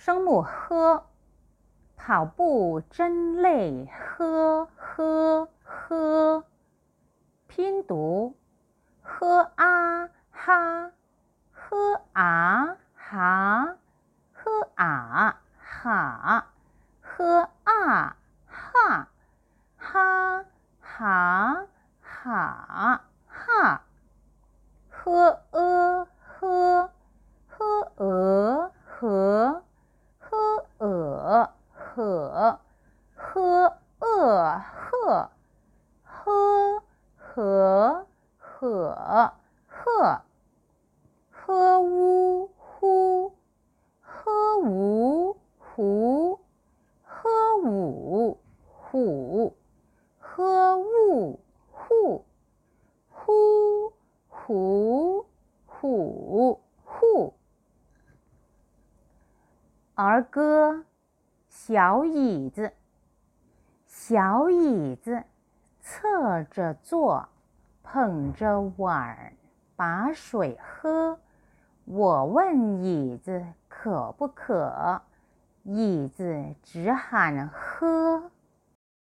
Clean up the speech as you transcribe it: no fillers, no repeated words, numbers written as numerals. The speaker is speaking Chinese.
声母呵，跑步真累，呵呵呵。拼读呵啊哈，呵啊哈，呵啊哈，呵啊哈，哈哈哈哈。呵呵，呵和，呵呵呵，呵呵，呵和呵，呵呜呼，呵呜呼，呵舞虎，呵呜户，呼虎虎户。儿歌，小椅子，小椅子侧着坐，捧着碗把水喝。我问椅子渴不渴，椅子只喊喝。